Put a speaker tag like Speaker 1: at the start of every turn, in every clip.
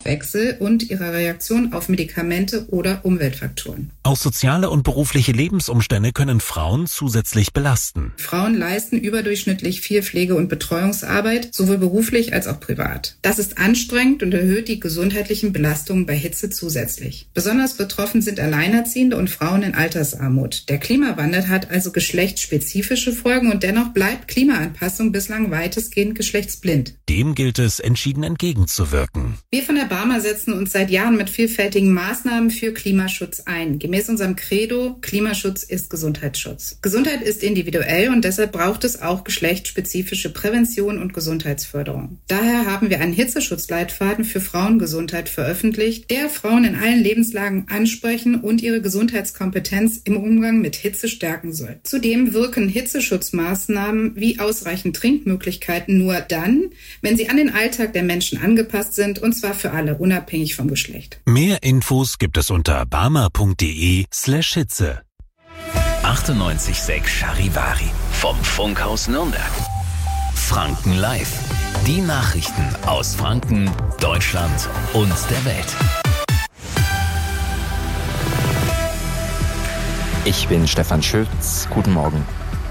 Speaker 1: Stoffwechsel und ihrer Reaktion auf Medikamente oder Umweltfaktoren.
Speaker 2: Auch soziale und berufliche Lebensumstände können Frauen zusätzlich belasten.
Speaker 1: Frauen leisten überdurchschnittlich viel Pflege- und Betreuungsarbeit, sowohl beruflich als auch privat. Das ist anstrengend und erhöht die gesundheitlichen Belastungen bei Hitze zusätzlich. Besonders betroffen sind Alleinerziehende und Frauen in Altersarmut. Der Klimawandel hat also geschlechtsspezifische Folgen und dennoch bleibt Klimaanpassung bislang weitestgehend geschlechtsblind.
Speaker 2: Dem gilt es, entschieden entgegenzuwirken.
Speaker 1: Wir von der Barmer setzen uns seit Jahren mit vielfältigen Maßnahmen für Klimaschutz ein. Gemäß unserem Credo, Klimaschutz ist Gesundheitsschutz. Gesundheit ist individuell und deshalb braucht es auch geschlechtsspezifische Prävention und Gesundheitsförderung. Daher haben wir einen Hitzeschutzleitfaden für Frauengesundheit veröffentlicht, der Frauen in allen Lebenslagen ansprechen und ihre Gesundheitskompetenz im Umgang mit Hitze stärken soll. Zudem wirken Hitzeschutzmaßnahmen wie ausreichend Trinkmöglichkeiten nur dann, wenn sie an den Alltag der Menschen angepasst sind, und zwar für alle, unabhängig vom Geschlecht.
Speaker 2: Mehr Infos gibt es unter barmer.de/Hitze.
Speaker 3: 98,6 Charivari vom Funkhaus Nürnberg. Franken Live. Die Nachrichten aus Franken, Deutschland und der Welt.
Speaker 4: Ich bin Stefan Schütz. Guten Morgen.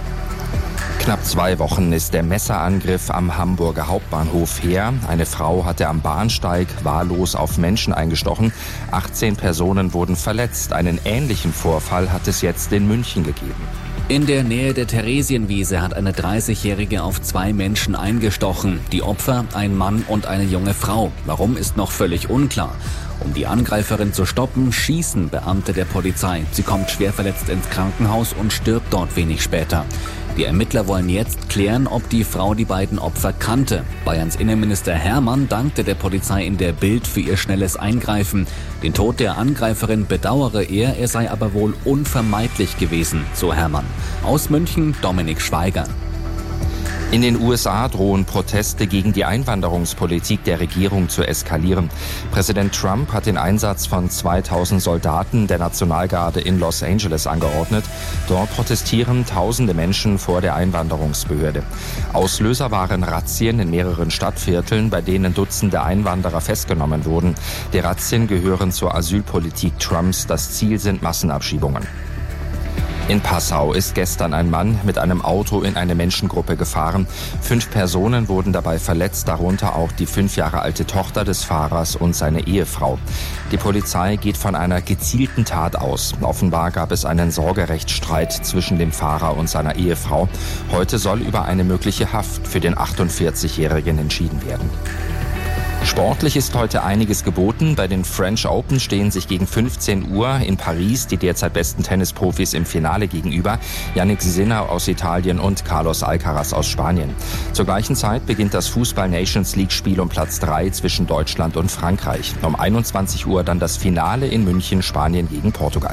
Speaker 4: Knapp 2 Wochen ist der Messerangriff am Hamburger Hauptbahnhof her. Eine Frau hatte am Bahnsteig wahllos auf Menschen eingestochen. 18 Personen wurden verletzt. Einen ähnlichen Vorfall hat es jetzt in München gegeben.
Speaker 5: In der Nähe der Theresienwiese hat eine 30-Jährige auf 2 Menschen eingestochen. Die Opfer, ein Mann und eine junge Frau. Warum, ist noch völlig unklar. Um die Angreiferin zu stoppen, schießen Beamte der Polizei. Sie kommt schwer verletzt ins Krankenhaus und stirbt dort wenig später. Die Ermittler wollen jetzt klären, ob die Frau die beiden Opfer kannte. Bayerns Innenminister Hermann dankte der Polizei in der Bild für ihr schnelles Eingreifen. Den Tod der Angreiferin bedauere er sei aber wohl unvermeidlich gewesen, so Hermann. Aus München Dominik Schweiger.
Speaker 4: In den USA drohen Proteste gegen die Einwanderungspolitik der Regierung zu eskalieren. Präsident Trump hat den Einsatz von 2000 Soldaten der Nationalgarde in Los Angeles angeordnet. Dort protestieren tausende Menschen vor der Einwanderungsbehörde. Auslöser waren Razzien in mehreren Stadtvierteln, bei denen Dutzende Einwanderer festgenommen wurden. Die Razzien gehören zur Asylpolitik Trumps. Das Ziel sind Massenabschiebungen. In Passau ist gestern ein Mann mit einem Auto in eine Menschengruppe gefahren. 5 Personen wurden dabei verletzt, darunter auch die 5 Jahre alte Tochter des Fahrers und seine Ehefrau. Die Polizei geht von einer gezielten Tat aus. Offenbar gab es einen Sorgerechtsstreit zwischen dem Fahrer und seiner Ehefrau. Heute soll über eine mögliche Haft für den 48-Jährigen entschieden werden. Sportlich ist heute einiges geboten. Bei den French Open stehen sich gegen 15 Uhr in Paris die derzeit besten Tennisprofis im Finale gegenüber. Yannick Sinner aus Italien und Carlos Alcaraz aus Spanien. Zur gleichen Zeit beginnt das Fußball-Nations-League-Spiel um Platz 3 zwischen Deutschland und Frankreich. Um 21 Uhr dann das Finale in München, Spanien gegen Portugal.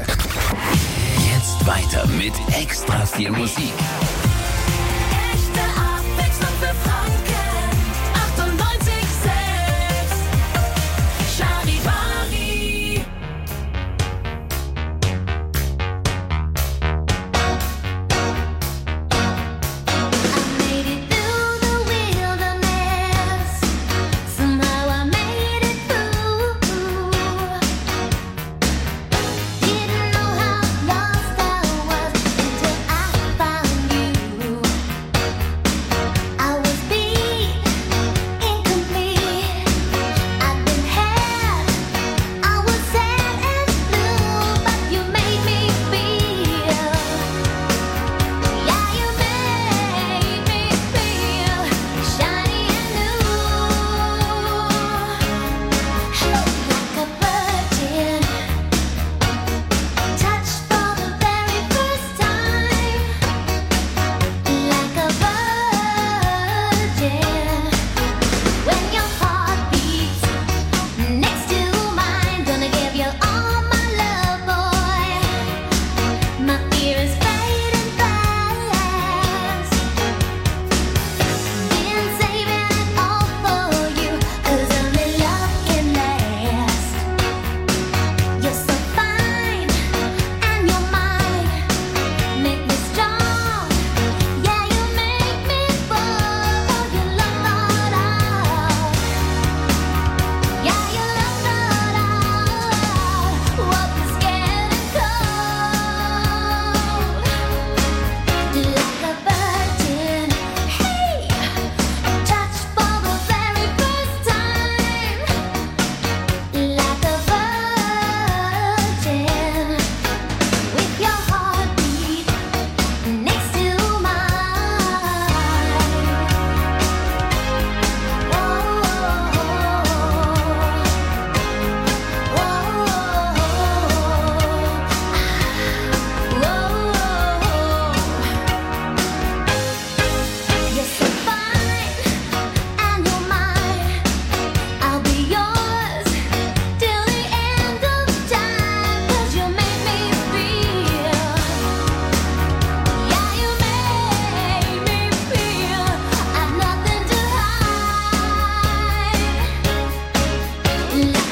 Speaker 3: Jetzt weiter mit extra viel Musik.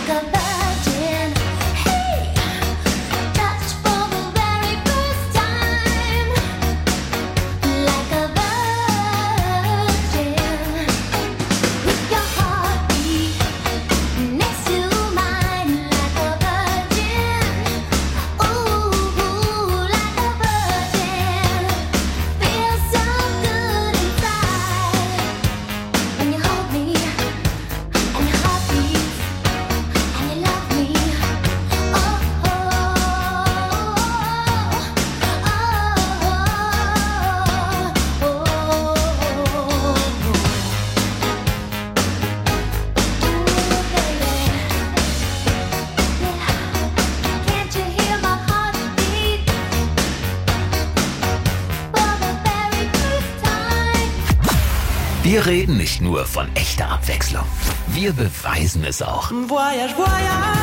Speaker 3: Wir reden nicht nur von echter Abwechslung, wir beweisen es auch.
Speaker 6: Voyage, voyage.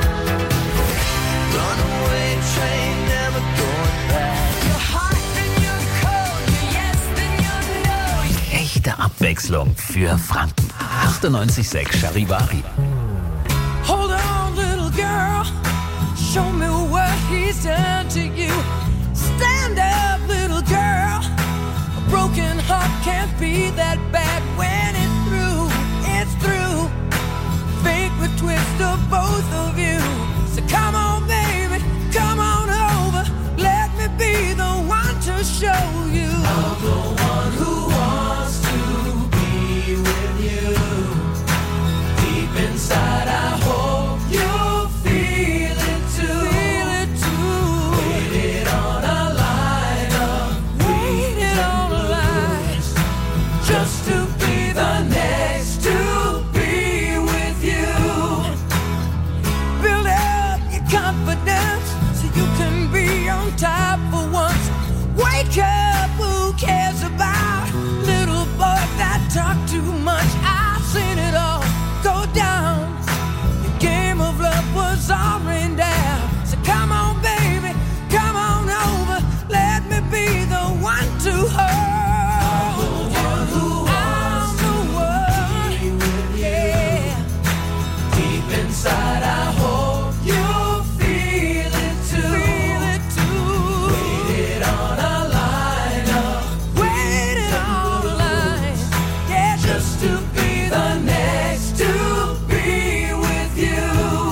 Speaker 6: Runaway train, never going back. You're hot and you're cold, you're yes and you're no.
Speaker 3: Echte Abwechslung für Franken. 98,6 Charivari.
Speaker 6: Hold on, little girl. Show me what he's done to you. Stand up, little girl. A broken heart can't be that bad when it's through. It's through. Fate would twist of both of you. So come on, baby, come on over. Let me be the one to show you. I'm the one who wants to be with you. Deep inside, I hope you'll feel it too. Feel it too. Waited on a line of waited on a line just to be the next to be with you. Build up your confidence so you can be on top for once. Wake up, who cares about little boys that talk too much? I've seen it all go down. The game of love was all rained down. So come on, baby, come on over. Let me be the one to hold you. I'm the one who will yeah. Deep inside, I hope you'll feel it too. Feel it too. Waited on a line of waited on a line, yeah, just to be the next to be with you.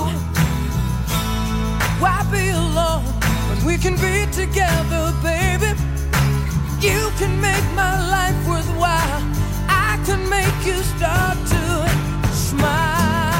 Speaker 6: Why be alone when we can be together, baby? You can make my life worthwhile. I can make you start to smile.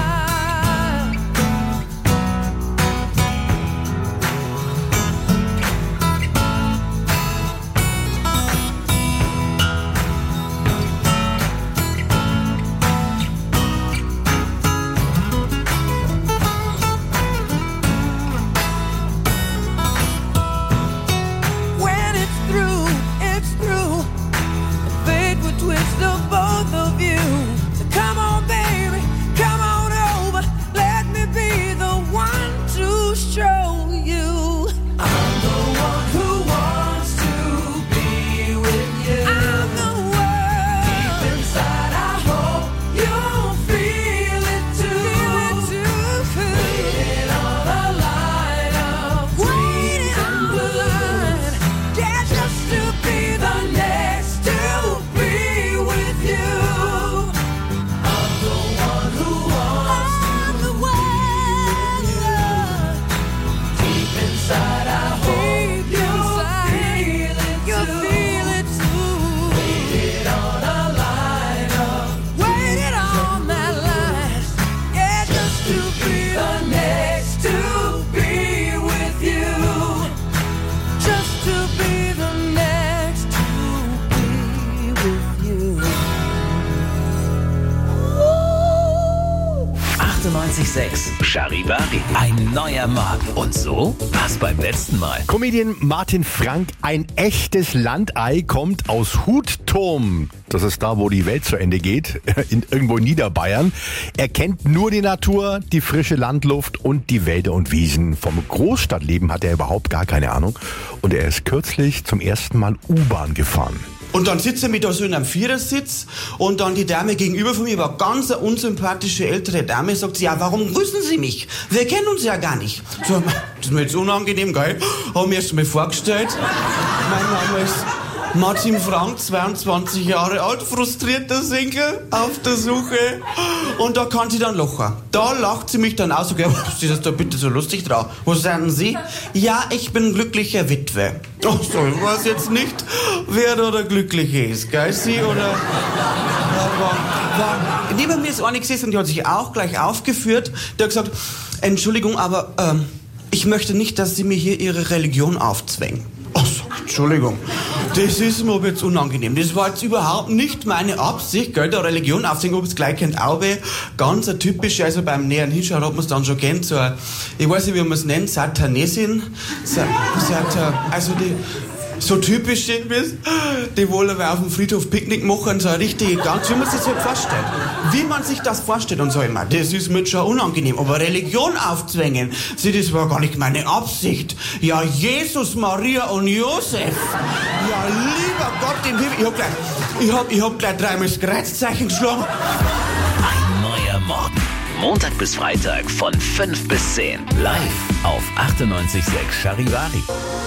Speaker 6: When it's through, it's through. The fate would twist of both of you. So come on, baby, come on over. Let me be the one to show you. I'm the one who wants to be with you. I'm the one. Deep inside, I hope you'll feel it too. Feel it too. Waiting on a line of waiting on the line. Yeah, just to be the next to be with you. I'm the one who wants to be with you. Deep inside, I hope you'll feel it too. Waited on a line of waited on that line. Yeah, just to be the next to be with you. Just to be the next to be with you.
Speaker 3: 98,6 Charivari. Ein neuer Morgen. Und so war's beim letzten Mal.
Speaker 7: Comedian Martin Frank, ein echtes Landei, kommt aus Hutturm. Das ist da, wo die Welt zu Ende geht, irgendwo in Niederbayern. Er kennt nur die Natur, die frische Landluft und die Wälder und Wiesen. Vom Großstadtleben hat er überhaupt gar keine Ahnung. Und er ist kürzlich zum ersten Mal U-Bahn gefahren.
Speaker 8: Und dann sitze ich da so in einem Vierersitz und dann die Dame gegenüber von mir war ganz eine unsympathische ältere Dame, sagt sie, ja, warum grüßen Sie mich? Wir kennen uns ja gar nicht. So, das ist mir jetzt unangenehm, gell? Haben mir erst mal vorgestellt. Mein Name ist Martin Frank, 22 Jahre alt, frustrierter Single, auf der Suche. Und da kann sie dann lachen. Da lacht sie mich dann aus, okay, was ist das da bitte so lustig drauf? Was sagen Sie? Ja, ich bin glücklicher Witwe. Ach so, ich weiß jetzt nicht, wer da der Glückliche ist, gell? Sie oder... Neben mir ist eine gesessen und die hat sich auch gleich aufgeführt. Der hat gesagt, Entschuldigung, aber ich möchte nicht, dass Sie mir hier Ihre Religion aufzwängen. Ach so, Entschuldigung, das ist mir aber jetzt unangenehm. Das war jetzt überhaupt nicht meine Absicht, gell, der Religion aufzwängen, ob es gleich kennt, auch ganz eine typische, also beim näheren Hinschauen hat man es dann schon kennt, so eine, ich weiß nicht, wie man es nennt, Satanesin, also die, so typisch, die wollen aber auf dem Friedhof Picknick machen, so richtig, ganz, wie man sich das halt vorstellt. Wie man sich das vorstellt und so immer, das ist mir schon unangenehm. Aber Religion aufzwängen, das war gar nicht meine Absicht. Ja, Jesus, Maria und Josef. Ja, lieber Gott im Himmel. Ich hab gleich dreimal das Kreuzzeichen geschlagen.
Speaker 3: Ein neuer Morgen. Montag bis Freitag von 5 bis 10. Live auf 98.6 Charivari.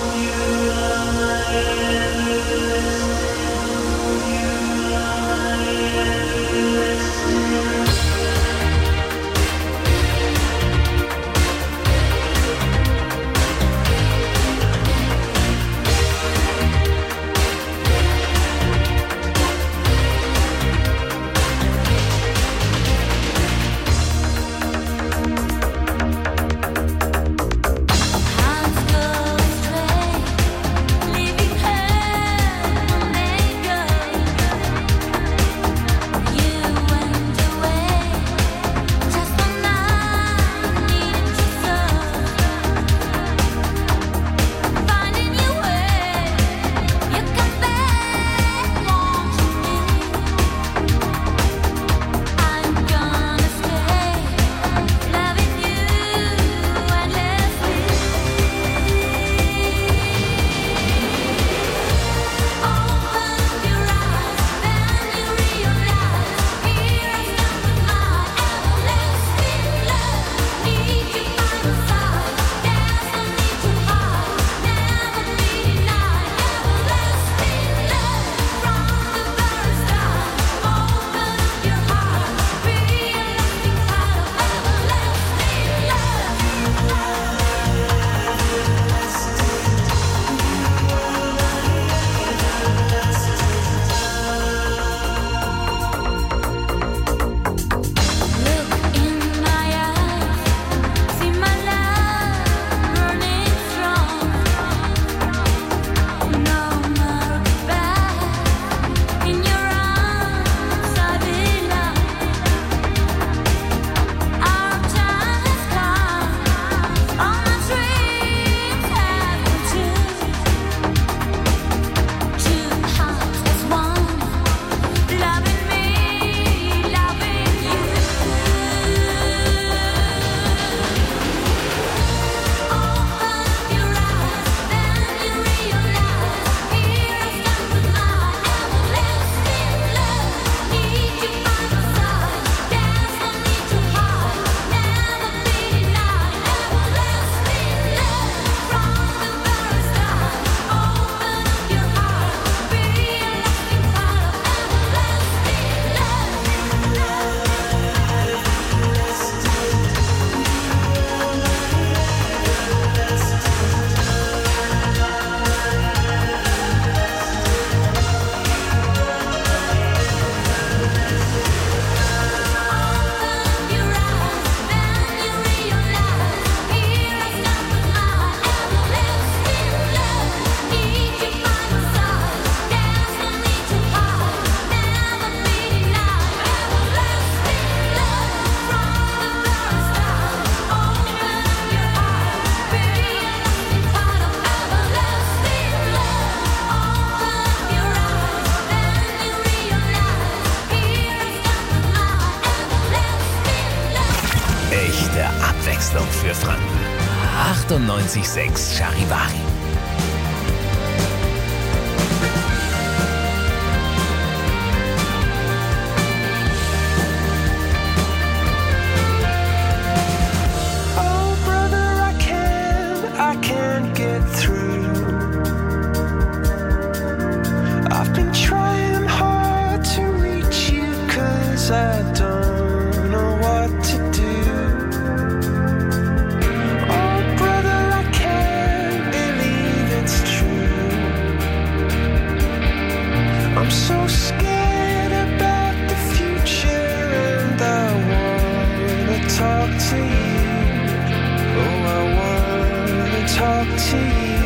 Speaker 3: Abwechslung für Franken. 98.6 Charivari.
Speaker 6: talk to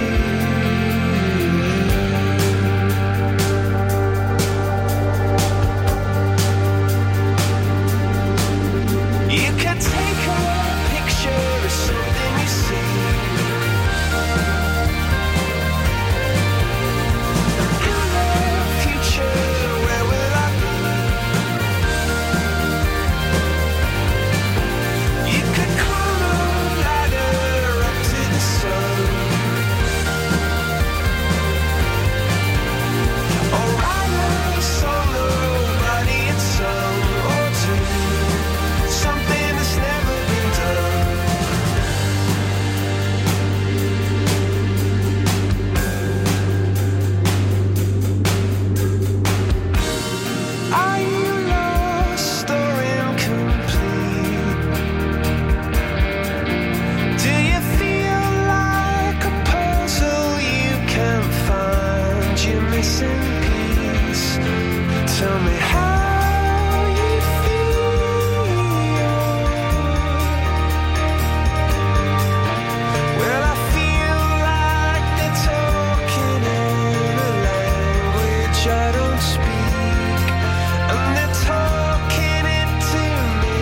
Speaker 6: you. You can take a picture of something you see. In the future, where will I be? You could climb a ladder up to the sun, or write a song nobody had sung, or do something that's never been done. Are you lost or incomplete? Do you feel like a puzzle you can't find your missing piece? Tell me how you feel. Well, I feel like they're talking in a language I don't speak, and they're talking it to me.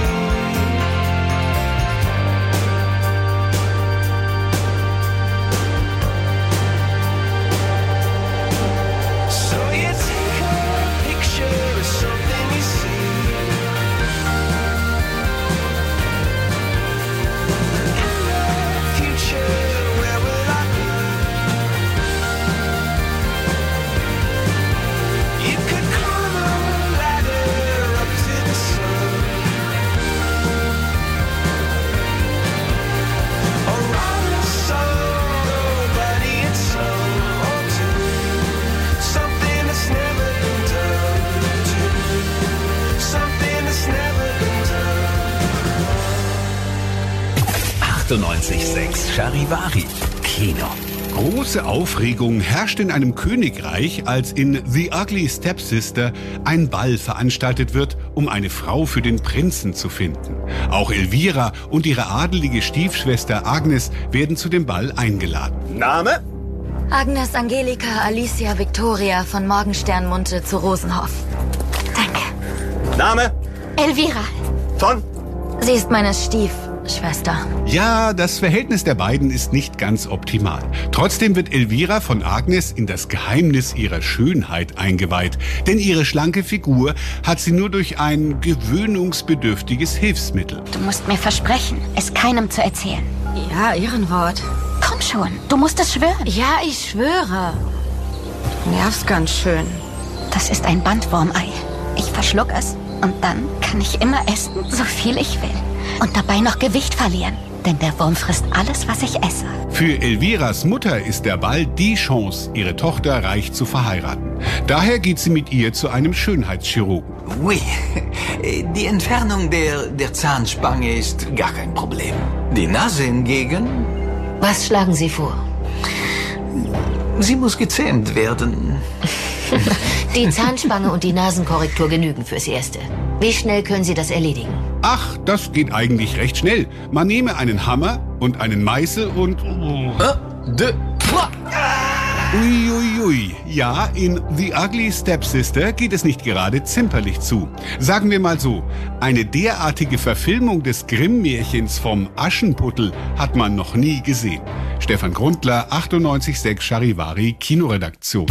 Speaker 6: So you take a picture of something you see. In the future, where will I be? You could climb a ladder up to the sun, or write a song nobody had sung, or do something that's never been done. Do something that's never been done.
Speaker 3: 98.6 Charivari Kino.
Speaker 9: Große Aufregung herrscht in einem Königreich, als in The Ugly Stepsister ein Ball veranstaltet wird, um eine Frau für den Prinzen zu finden. Auch Elvira und ihre adelige Stiefschwester Agnes werden zu dem Ball eingeladen.
Speaker 10: Name?
Speaker 11: Agnes Angelika Alicia Victoria von Morgensternmunde zu Rosenhof. Danke.
Speaker 10: Name?
Speaker 11: Elvira.
Speaker 10: Von?
Speaker 11: Sie ist meine Stiefschwester.
Speaker 9: Ja, das Verhältnis der beiden ist nicht ganz optimal. Trotzdem wird Elvira von Agnes in das Geheimnis ihrer Schönheit eingeweiht. Denn ihre schlanke Figur hat sie nur durch ein gewöhnungsbedürftiges Hilfsmittel.
Speaker 11: Du musst mir versprechen, es keinem zu erzählen.
Speaker 12: Ja, Ehrenwort.
Speaker 11: Komm schon, du musst es schwören.
Speaker 12: Ja, ich schwöre. Du nervst ganz schön.
Speaker 11: Das ist ein Bandwurmei. Ich verschluck es und dann kann ich immer essen, so viel ich will. Und dabei noch Gewicht verlieren. Denn der Wurm frisst alles, was ich esse.
Speaker 9: Für Elviras Mutter ist der Ball die Chance, ihre Tochter reich zu verheiraten. Daher geht sie mit ihr zu einem Schönheitschirurgen.
Speaker 13: Oui, die Entfernung der Zahnspange ist gar kein Problem. Die Nase hingegen...
Speaker 12: Was schlagen Sie vor?
Speaker 13: Sie muss gezähmt werden.
Speaker 12: Die Zahnspange und die Nasenkorrektur genügen fürs Erste. Wie schnell können Sie das erledigen?
Speaker 9: Ach, das geht eigentlich recht schnell. Man nehme einen Hammer und einen Meißel und... Uiuiui. Ja, in The Ugly Stepsister geht es nicht gerade zimperlich zu. Sagen wir mal so, eine derartige Verfilmung des Grimm-Märchens vom Aschenputtel hat man noch nie gesehen. Stefan Grundler, 98.6 Charivari, Kinoredaktion.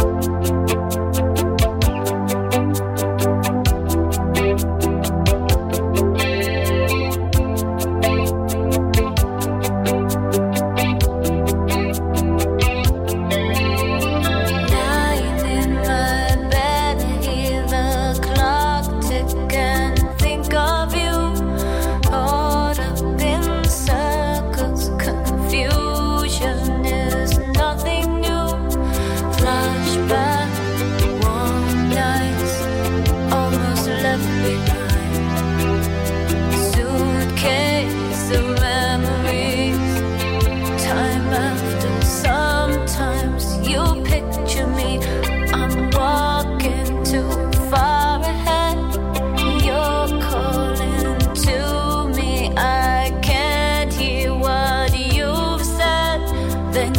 Speaker 6: Then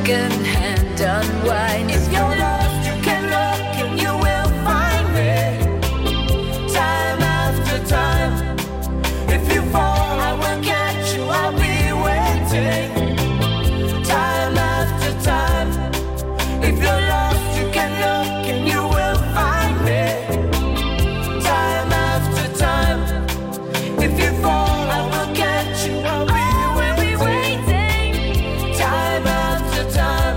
Speaker 6: second-hand unwind. If you're lost, you can look and you will find me. Time after time. If you fall, I will catch you, I'll be waiting. Time after time. If you're lost, you can look and you will find me. Time after time. If you fall, I will catch you, I'll be waiting. Time after time.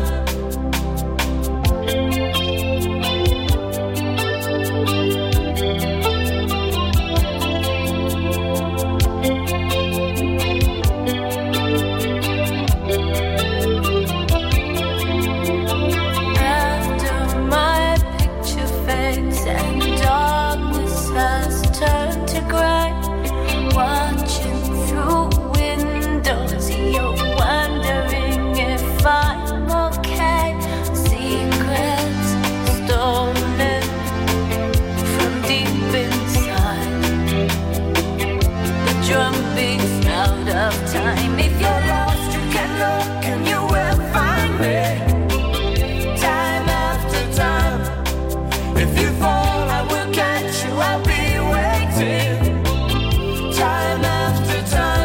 Speaker 6: After my picture fades and darkness has turned to gray, watching through windows, you're wondering if I'm okay. Secrets stolen from deep inside. The drum beats out of time. If you're lost, you can look and you will find me. Time after time. If you fall, I will catch you, I'll be waiting. Time after time.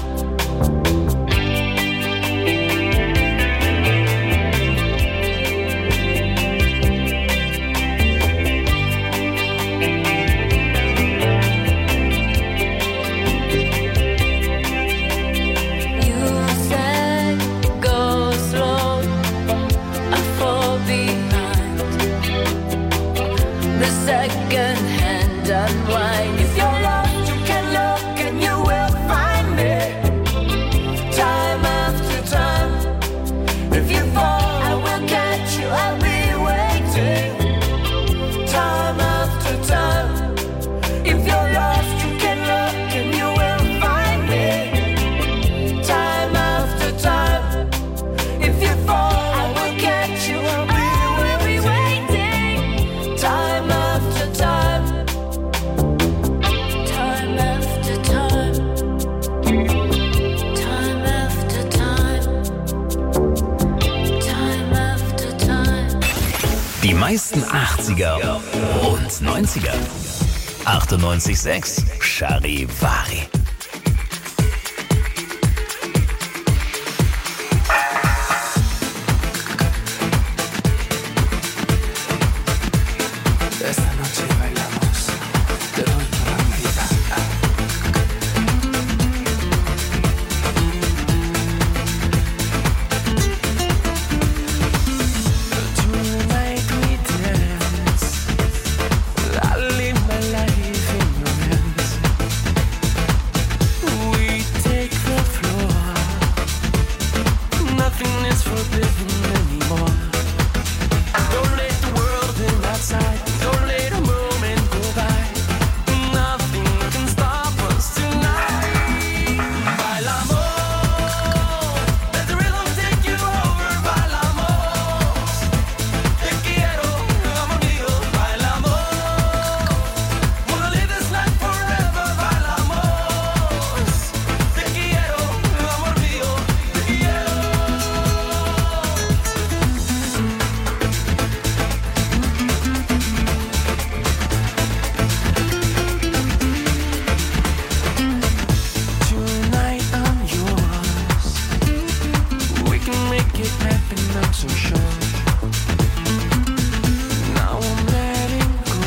Speaker 6: You said go slow, I fall behind. The second-hand unwind. If you're lost, you can look and you will find me. Time after time. If you fall, I will catch you, I'll be waiting. Time after time. If you're lost, you can look and you will find me. Time after time. If you fall, I will catch you, I'll be waiting. Time after time. Time after time. Time after time. Time after time.
Speaker 3: Die meisten 80er und 90er. 98.6 Charivari.
Speaker 6: Esta noche bailamos, te doy toda mi vida. Tonight we dance, I live my life in your hands. We take the floor, nothing is forbidden anymore. Don't let the world in outside. Don't let a moment go by. Nothing can stop us tonight. Bailamos, let the rhythm take you over. Bailamos, te quiero, amor mío. Bailamos, wanna live this night forever. Bailamos, te quiero, amor mío. Te quiero. Tonight I'm yours. We can make it happen, I'm so sure. Now I'm letting go.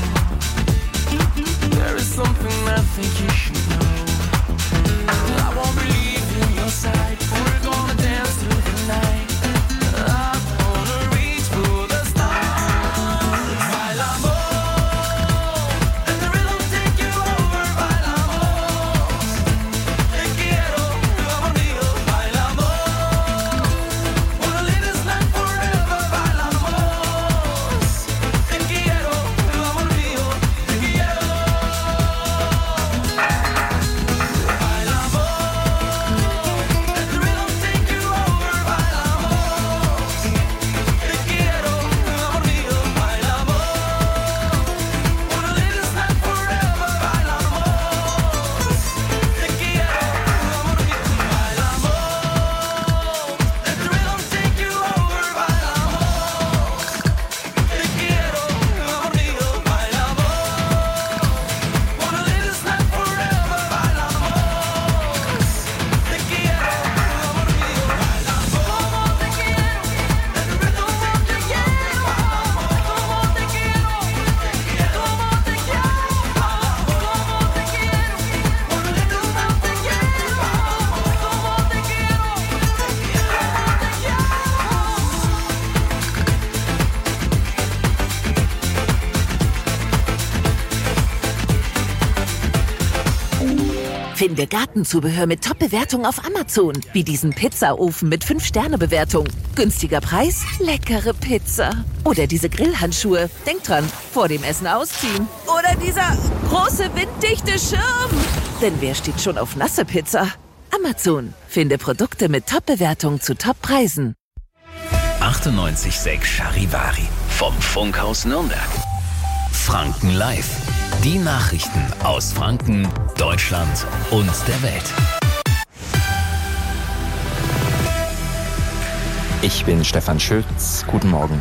Speaker 6: There is something I think you should know. I won't believe in your side. We're gonna dance through the night. I wanna reach for the stars. Bailamos, let the rhythm take you over. Bailamos, te quiero, amor mío. Bailamos, wanna live this night forever. Bailamos, te quiero, amor mío. Te quiero.
Speaker 10: Finde Gartenzubehör mit Top-Bewertung auf Amazon. Wie diesen Pizzaofen mit 5-Sterne-Bewertung. Günstiger Preis, leckere Pizza. Oder diese Grillhandschuhe. Denk dran, vor dem Essen ausziehen. Oder dieser große winddichte Schirm. Denn wer steht schon auf nasse Pizza? Amazon. Finde Produkte mit Top-Bewertung zu Top-Preisen.
Speaker 3: 98.6 Charivari. Vom Funkhaus Nürnberg. Franken Live. Die Nachrichten aus Franken, Deutschland und der Welt.
Speaker 4: Ich bin Stefan Schütz. Guten Morgen.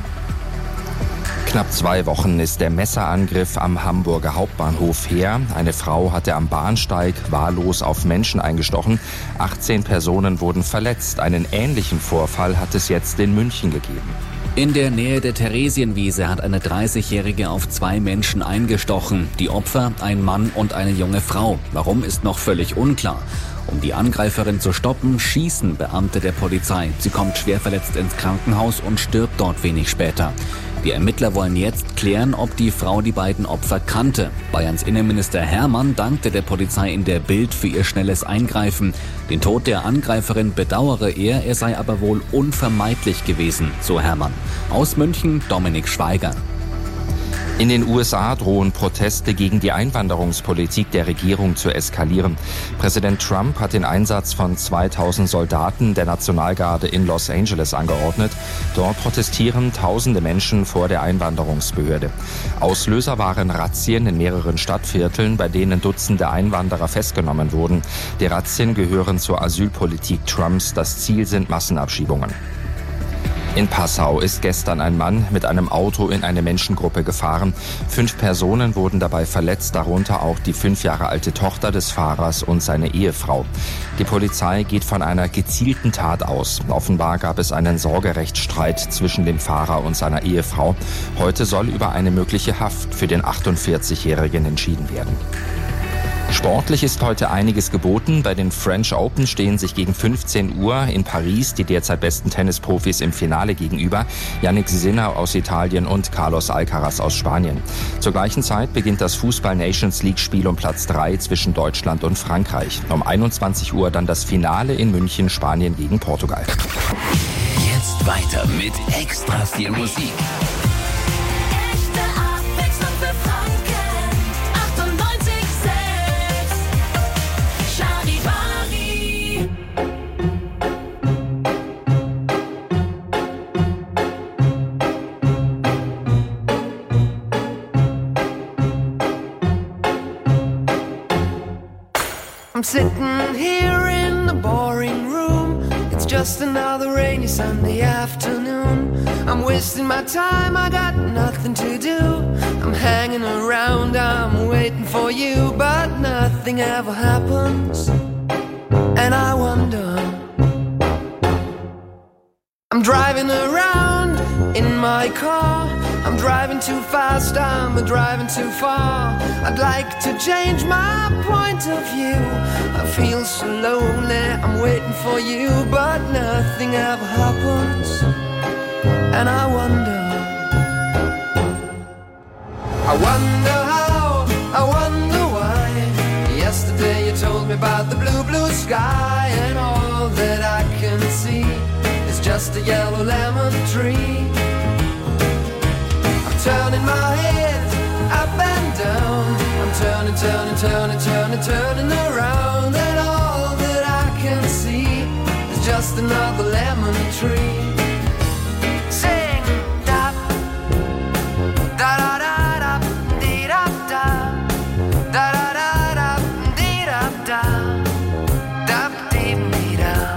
Speaker 4: Knapp 2 Wochen ist der Messerangriff am Hamburger Hauptbahnhof her. Eine Frau hatte am Bahnsteig wahllos auf Menschen eingestochen. 18 Personen wurden verletzt. Einen ähnlichen Vorfall hat es jetzt in München gegeben.
Speaker 5: In der Nähe der Theresienwiese hat eine 30-Jährige auf 2 Menschen eingestochen. Die Opfer, ein Mann und eine junge Frau. Warum, ist noch völlig unklar. Um die Angreiferin zu stoppen, schießen Beamte der Polizei. Sie kommt schwer verletzt ins Krankenhaus und stirbt dort wenig später. Die Ermittler wollen jetzt klären, ob die Frau die beiden Opfer kannte. Bayerns Innenminister Hermann dankte der Polizei in der Bild für ihr schnelles Eingreifen. Den Tod der Angreiferin bedauere er sei aber wohl unvermeidlich gewesen, so Hermann. Aus München Dominik Schweiger.
Speaker 4: In den USA drohen Proteste gegen die Einwanderungspolitik der Regierung zu eskalieren. Präsident Trump hat den Einsatz von 2000 Soldaten der Nationalgarde in Los Angeles angeordnet. Dort protestieren tausende Menschen vor der Einwanderungsbehörde. Auslöser waren Razzien in mehreren Stadtvierteln, bei denen Dutzende Einwanderer festgenommen wurden. Die Razzien gehören zur Asylpolitik Trumps. Das Ziel sind Massenabschiebungen. In Passau ist gestern ein Mann mit einem Auto in eine Menschengruppe gefahren. 5 Personen wurden dabei verletzt, darunter auch die 5 Jahre alte Tochter des Fahrers und seine Ehefrau. Die Polizei geht von einer gezielten Tat aus. Offenbar gab es einen Sorgerechtsstreit zwischen dem Fahrer und seiner Ehefrau. Heute soll über eine mögliche Haft für den 48-Jährigen entschieden werden. Sportlich ist heute einiges geboten. Bei den French Open stehen sich gegen 15 Uhr in Paris die derzeit besten Tennisprofis im Finale gegenüber. Jannik Sinner aus Italien und Carlos Alcaraz aus Spanien. Zur gleichen Zeit beginnt das Fußball-Nations-League-Spiel um Platz 3 zwischen Deutschland und Frankreich. Um 21 Uhr dann das Finale in München, Spanien gegen Portugal.
Speaker 3: Jetzt weiter mit extra viel Musik.
Speaker 6: I'm sitting here in the boring room. It's just another rainy Sunday afternoon. I'm wasting my time, I got nothing to do. I'm hanging around, I'm waiting for you, but nothing ever happens. And I wonder, I'm driving around in my car. I'm driving too fast, I'm driving too far. I'd like to change my point of view. I feel so lonely, I'm waiting for you, but nothing ever happens. And I wonder how, I wonder why. Yesterday you told me about the blue, blue sky, and all that I can see is just a yellow lemon tree. Turning my head up and down. I'm turning, turning, turning, turning, turning around. And all that I can see is just another lemon tree. Sing da da da da da dee da da da da da da dee da da da dee dee da.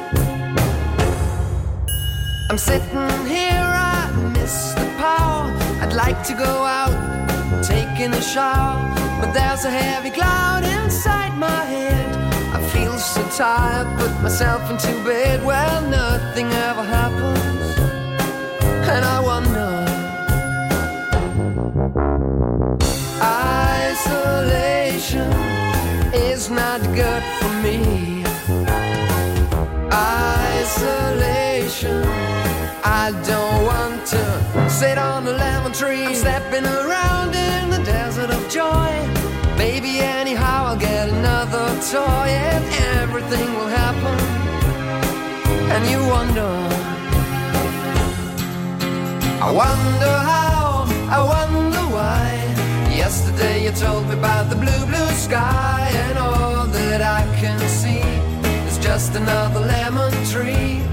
Speaker 6: I'm sitting here, I miss the power. I'd like to go out, taking a shower, but there's a heavy cloud inside my head. I feel so tired, put myself into bed. Well, nothing ever happens, and I wonder. Isolation is not good for me. Isolation, I don't want to sit on a lemon tree. I'm stepping around in the desert of joy. Maybe anyhow I'll get another toy and everything will happen. And you wonder, I wonder how, I wonder why. Yesterday you told me about the blue, blue sky, and all that I can see is just another lemon tree.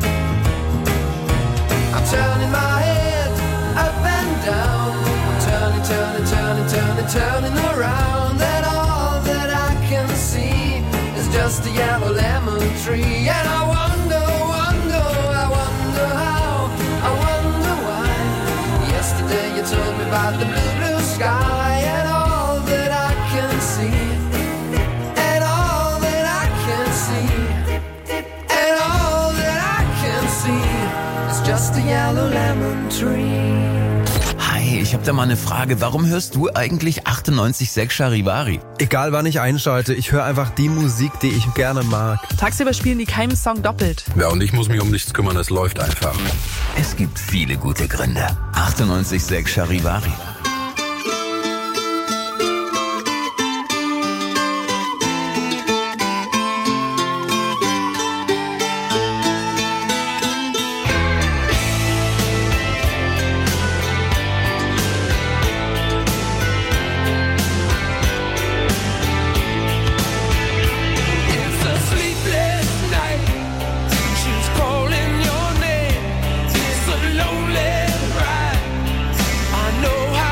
Speaker 6: I'm turning my head up and down, I'm turning, turning, turning, turning, turning around, and all that I can see is just a yellow lemon tree. And I wonder, wonder, I wonder how, I wonder why. Yesterday you told me about the blue, blue sky, and all that I can see, and all that I can see, and all that I can see is just a yellow lemon tree.
Speaker 14: Hi, ich hab da mal eine Frage. Warum hörst du eigentlich 98.6 Charivari?
Speaker 15: Egal wann ich einschalte, ich höre einfach die Musik, die ich gerne mag.
Speaker 16: Tagsüber spielen die keinen Song doppelt.
Speaker 17: Ja, und ich muss mich um nichts kümmern, es läuft einfach.
Speaker 14: Es gibt viele gute Gründe. 98.6 Charivari.
Speaker 6: Know how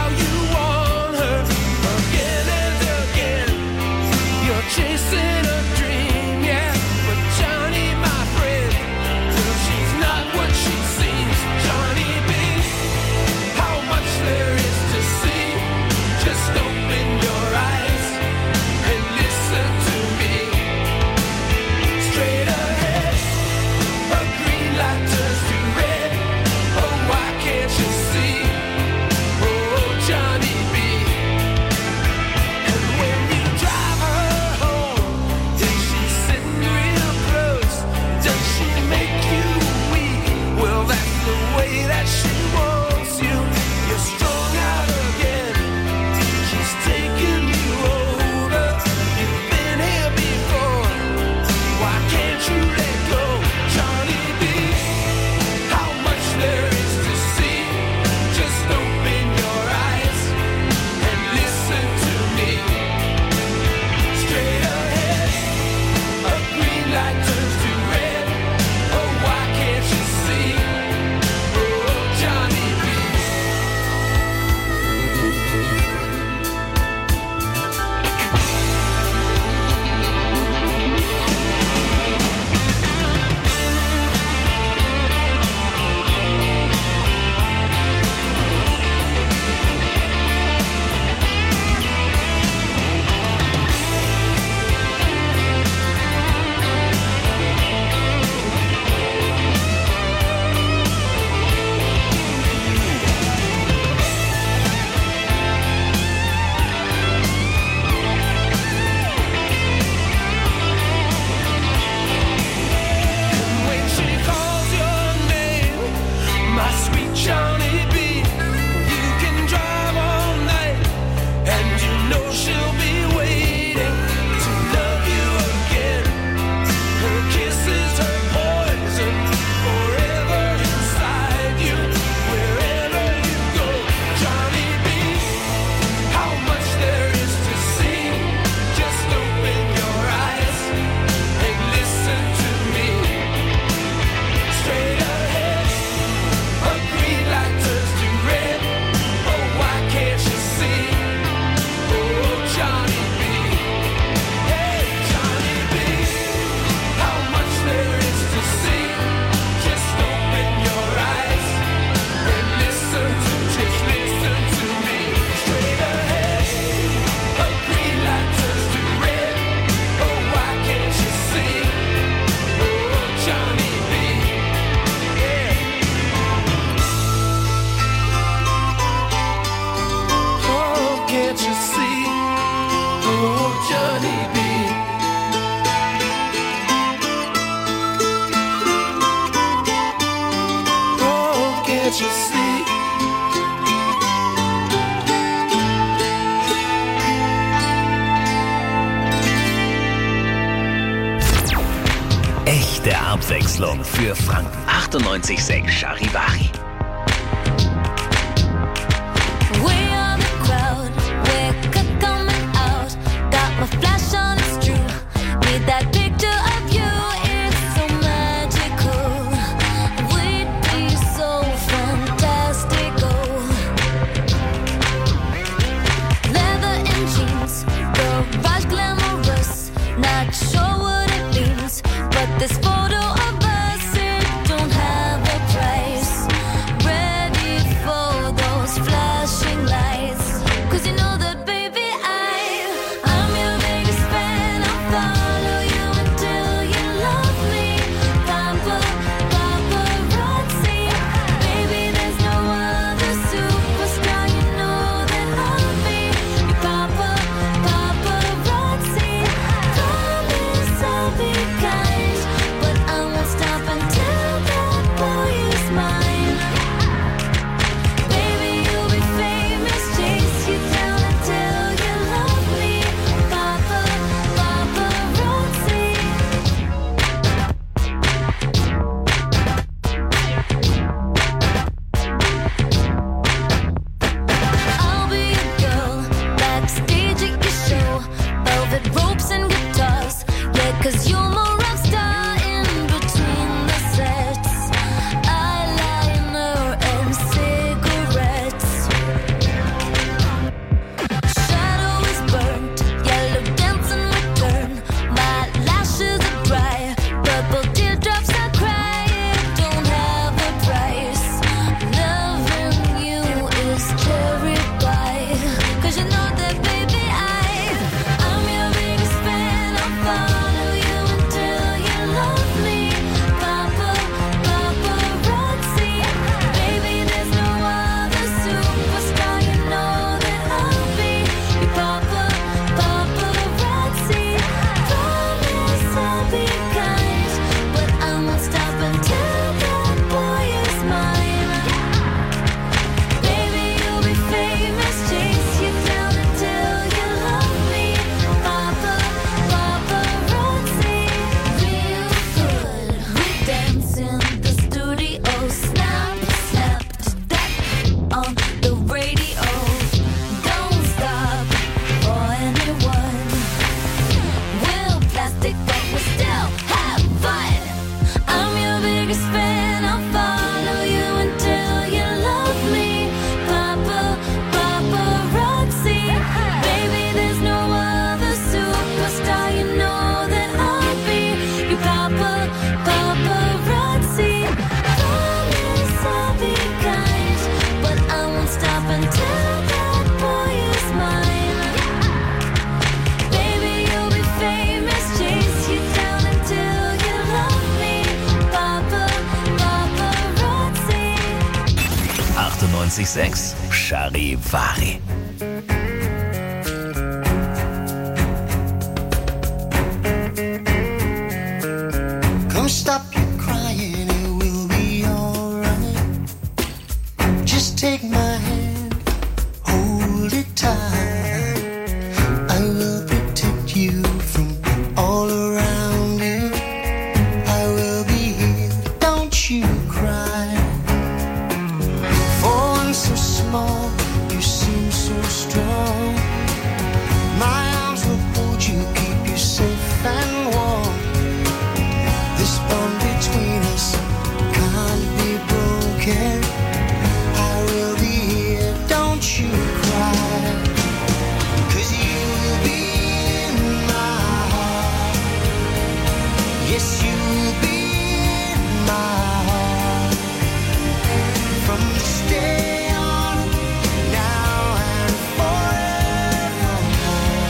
Speaker 3: Abwechslung für Franken. 98,6 Charivari.
Speaker 6: Flash on, it's true. Need that picture of you, it's so magical. We'd be so fantastical. Leather and jeans, garage glamorous. Not sure what it means, but this photo of us, it don't have a price. Ready for those flashing lights, 'cause you know that baby
Speaker 3: Charivari.
Speaker 18: Come stop your crying, it will be alright. Just take my hand, hold it tight. I will protect you from all around you. I will be here, don't you cry. For one so small, you seem so strong. My arms will hold you, keep you safe and warm. This bond between us can't be broken. I will be here, don't you cry. 'Cause you will be in my heart. Yes, you will be in my heart. From this day on, now and forevermore.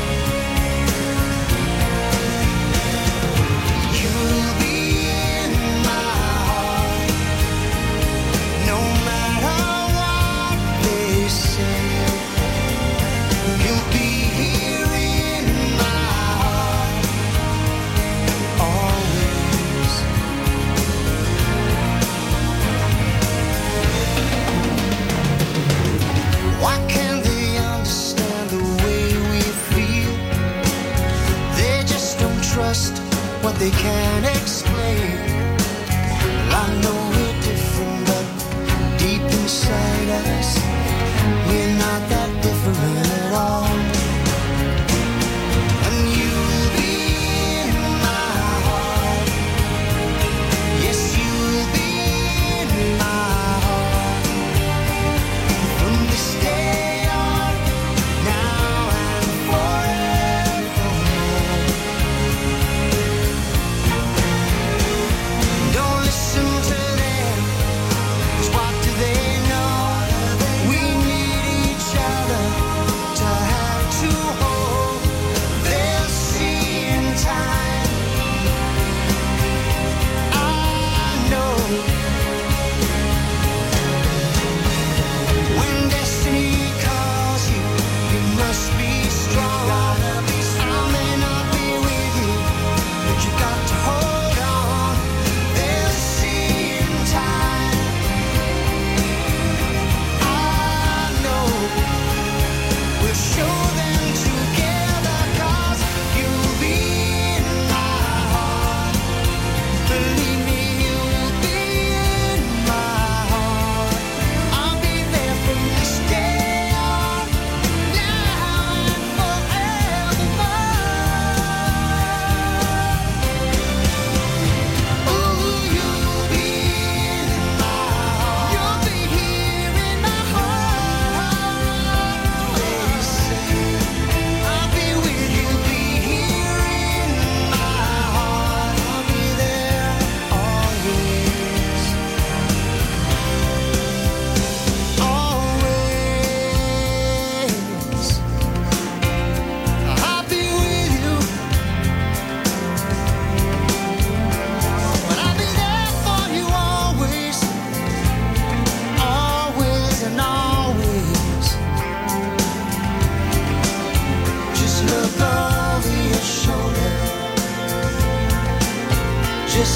Speaker 18: You will be in my heart. No matter what they say, you'll be here in my heart. Always. Why can't they understand the way we feel? They just don't trust what they can't explain.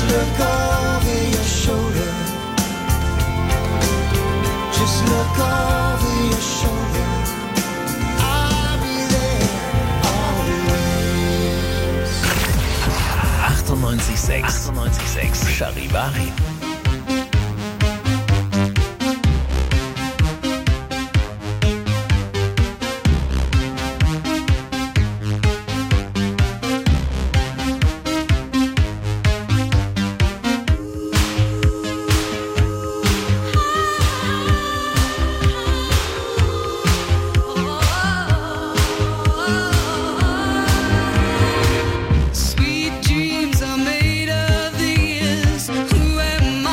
Speaker 18: look over your shoulder. Just look over your shoulder. I'll be there always.
Speaker 3: 98.6 Charivari.
Speaker 6: Sweet dreams are made of these. Who am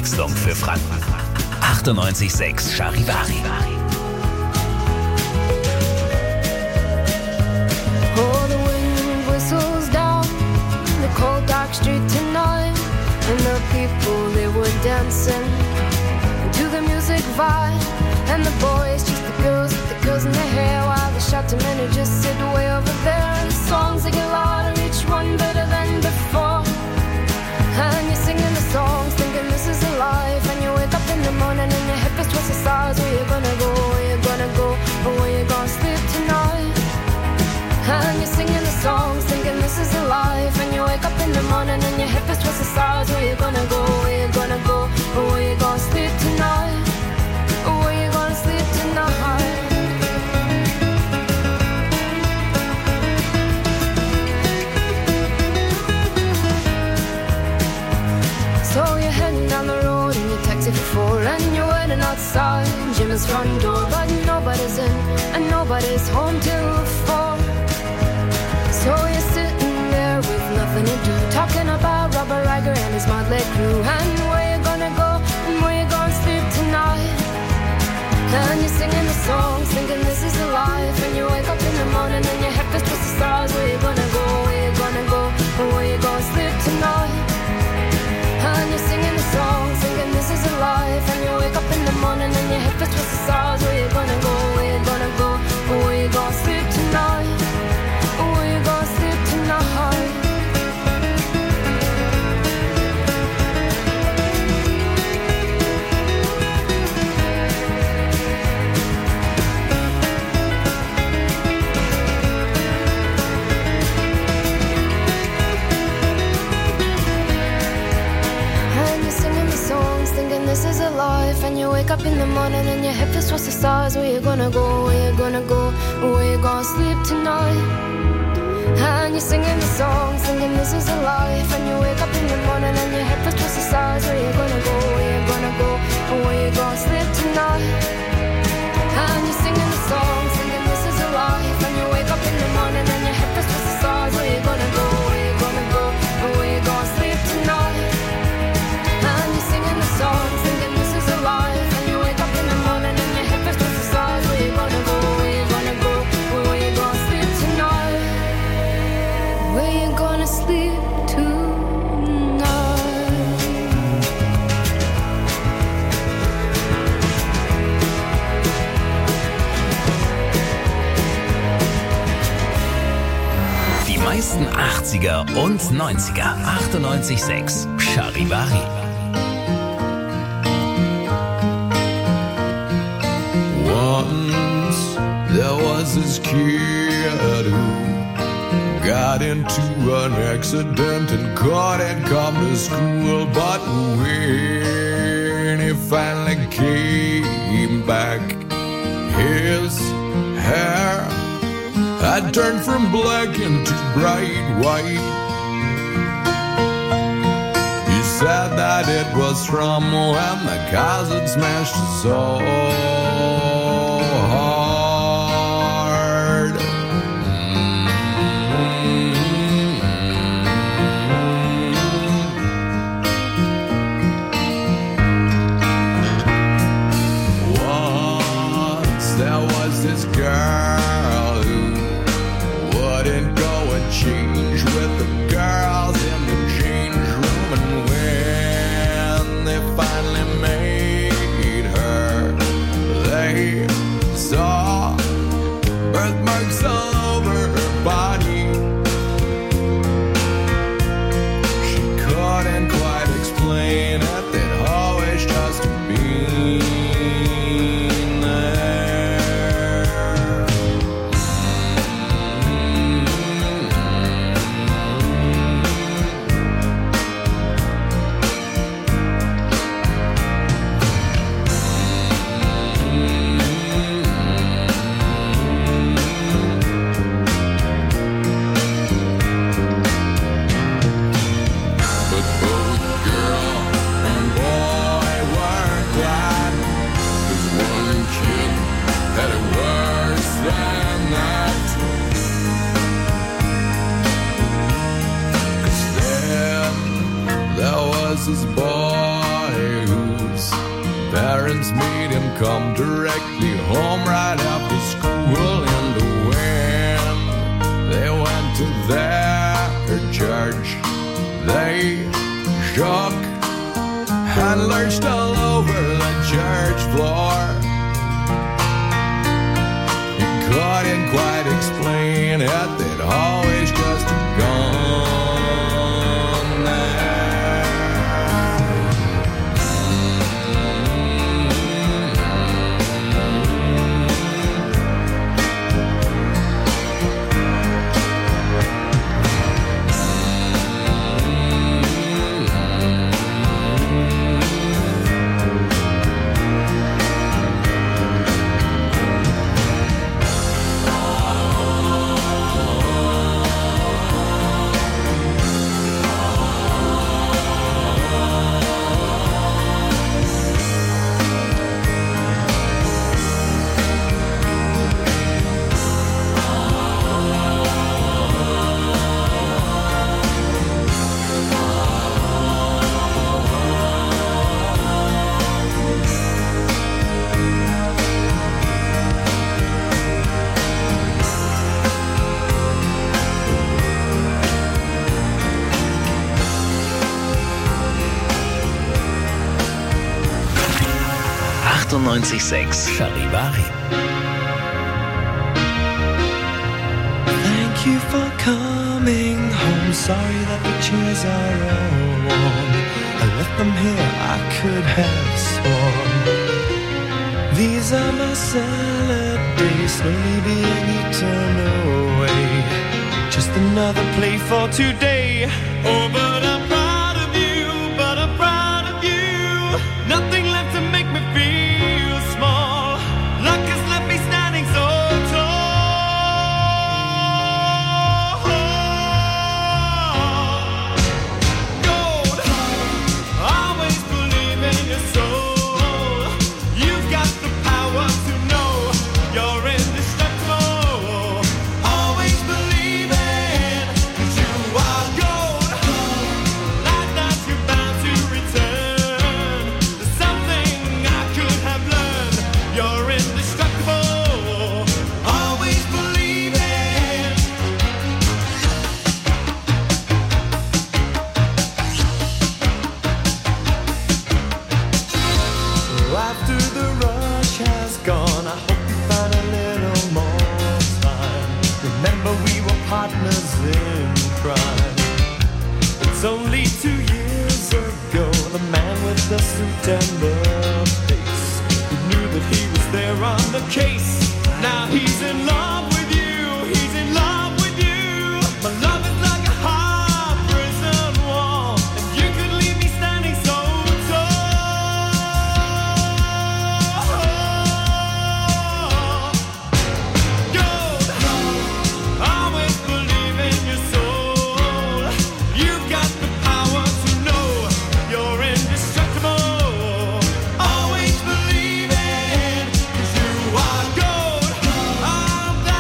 Speaker 3: Abwechslung für Franken. 98.6 Charivari.
Speaker 6: Oh, the wind whistles down the cold dark street tonight, and the people, they were dancing to the music vibe, and the boys chase the girls with the girls in their hair, while the shouting men who just sit way over there, and the songs they get louder, each one better than before, and you're singing the songs thinking this is a life, and you wake up in the morning and your hip is twisted sides. Where you gonna go, where you gonna go, or where you gonna sleep tonight? And you're singing the songs thinking this is a life, and you wake up in the morning and your hip is twisted sides. Where you gonna go, where you gonna go, or where you gonna sleep tonight, or where you gonna sleep tonight? So you're heading down the road in your taxi for 4, and you're waiting outside Jim's front door, but nobody's in and nobody's home till 4. So you're sitting there with nothing to do, talking about Robert Riger and his motley crew, and where you gonna go and where you gonna sleep tonight. And you're singing the songs thinking this is a life, and you wake up in the morning and your head feels twisted the stars. Where you gonna go, where you gonna go, and where you gonna sleep tonight. And you're singing the songs thinking this is a life, and you wake up in the morning and your head feels twisted the stars. Where you gonna go, where you gonna go, and where you gonna sleep tonight, or where you gonna sleep tonight. Thinking this is a life, and you wake up in the morning and your head feels towards the stars. Where you gonna go, where you gonna go, where you gonna sleep tonight. And you're singing the songs thinking this is a life, and you wake up in the morning and your head feels towards the stars. Where you gonna go, where you gonna go, where you gonna sleep tonight. And you're singing the songs thinking this is a life, and you wake up in the morning and your head feels towards the stars. Where you gonna go, where you gonna go, where you gonna sleep tonight. And you're singing the songs thinking this is a life, and you wake up in the morning and your head feels towards the stars. Where you gonna go, where you gonna go, where you gonna sleep tonight, where you gonna sleep tonight.
Speaker 3: Die meisten 80er und 90er. 98.6 Charivari.
Speaker 19: Once there was this kid who got into an accident and couldn't come to school, but when he finally came back, his hair had turned from black into bright white. He said that it was from when the cars had smashed his soul hard. Once there was this girl who wouldn't go and change with the girls in the change room, and when they finally made her, they saw birthmarks all over her body. She couldn't quite explain it, they'd always just been there. But both girl and boy were glad, 'cause one kid had it worse than that. 'Cause then there was this boy who come directly home right after school. And when they went to their church, they shook and lurched all over the church floor. You couldn't quite explain it, they'd always just gone there.
Speaker 3: 98.6 Charivari.
Speaker 18: Thank you for coming home. Sorry that the chairs are all warm. I left them here, I could have sworn. These are my salad days, slowly being eaten away. Just another play for today. Oh, but I'm proud of you, but I'm proud of you. Nothing left to make me feel small. Luck has left me standing so tall. Gold, always believe in your soul. You've got the power to know you're indestructible. Always believe in you are gold. Like that you're bound to return. There's something I could have learned. You're indestructible. Always believe in. After the rush has gone, I hope you find a little more time. Remember we were partners in crime. It's only 2 years ago, the man with the suit and the face, who knew that he was there on the case. Now he's in love with you, he's in love with you. My love is like a high prison wall, and you could leave me standing so tall. Gold, always believe in your soul. You've got the power to know you're indestructible. Always believe in, 'cause you are gold. I'm that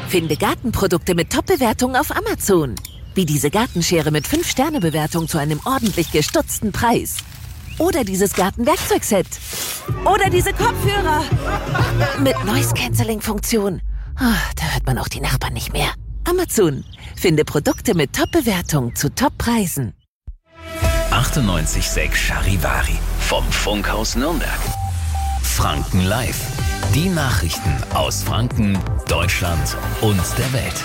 Speaker 10: Finde Gartenprodukte mit Top-Bewertung auf Amazon. Wie diese Gartenschere mit 5-Sterne-Bewertung zu einem ordentlich gestutzten Preis. Oder dieses Gartenwerkzeugset. Oder diese Kopfhörer. Mit Noise-Canceling-Funktion. Da hört man auch die Nachbarn nicht mehr. Amazon. Finde Produkte mit Top-Bewertung zu Top-Preisen.
Speaker 3: 98.6 Charivari. Vom Funkhaus Nürnberg. Franken Live. Die Nachrichten aus Franken, Deutschland und der Welt.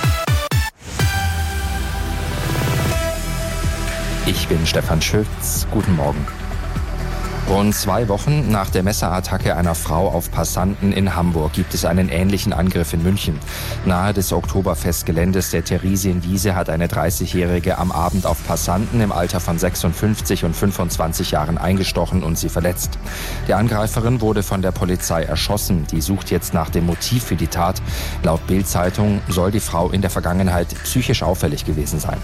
Speaker 4: Ich bin Stefan Schütz. Guten Morgen. Rund 2 Wochen nach der Messerattacke einer Frau auf Passanten in Hamburg gibt es einen ähnlichen Angriff in München. Nahe des Oktoberfestgeländes der Theresienwiese hat eine 30-Jährige am Abend auf Passanten im Alter von 56 und 25 Jahren eingestochen und sie verletzt. Die Angreiferin wurde von der Polizei erschossen. Die sucht jetzt nach dem Motiv für die Tat. Laut Bild-Zeitung soll die Frau in der Vergangenheit psychisch auffällig gewesen sein.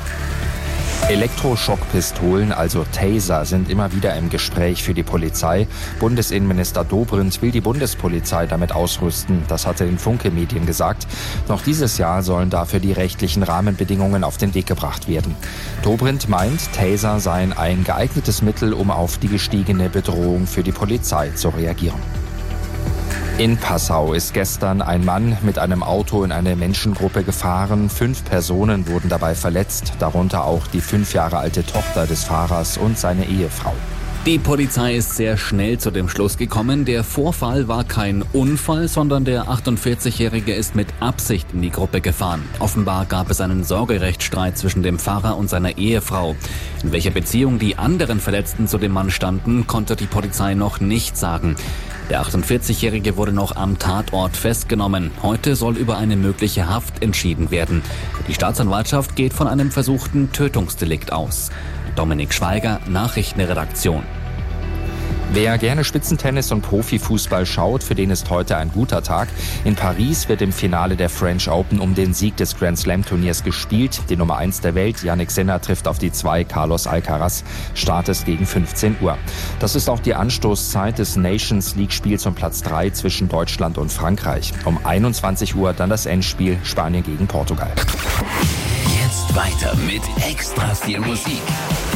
Speaker 4: Elektroschockpistolen, also Taser, sind immer wieder im Gespräch für die Polizei. Bundesinnenminister Dobrindt will die Bundespolizei damit ausrüsten. Das hat er den Funke-Medien gesagt. Noch dieses Jahr sollen dafür die rechtlichen Rahmenbedingungen auf den Weg gebracht werden. Dobrindt meint, Taser seien ein geeignetes Mittel, um auf die gestiegene Bedrohung für die Polizei zu reagieren. In Passau ist gestern ein Mann mit einem Auto in eine Menschengruppe gefahren. 5 Personen wurden dabei verletzt, darunter auch die 5 Jahre alte Tochter des Fahrers und seine Ehefrau.
Speaker 5: Die Polizei ist sehr schnell zu dem Schluss gekommen, der Vorfall war kein Unfall, sondern der 48-Jährige ist mit Absicht in die Gruppe gefahren. Offenbar gab es einen Sorgerechtsstreit zwischen dem Fahrer und seiner Ehefrau. In welcher Beziehung die anderen Verletzten zu dem Mann standen, konnte die Polizei noch nicht sagen. Der 48-Jährige wurde noch am Tatort festgenommen. Heute soll über eine mögliche Haft entschieden werden. Die Staatsanwaltschaft geht von einem versuchten Tötungsdelikt aus. Dominik Schweiger, Nachrichtenredaktion.
Speaker 4: Wer gerne Spitzentennis und Profifußball schaut, für den ist heute ein guter Tag. In Paris wird im Finale der French Open um den Sieg des Grand Slam Turniers gespielt. Die Nummer 1 der Welt, Jannik Sinner, trifft auf die 2, Carlos Alcaraz. Start ist gegen 15 Uhr. Das ist auch die Anstoßzeit des Nations League Spiels um Platz 3 zwischen Deutschland und Frankreich. Um 21 Uhr dann das Endspiel Spanien gegen Portugal.
Speaker 3: Jetzt weiter mit extra viel Musik.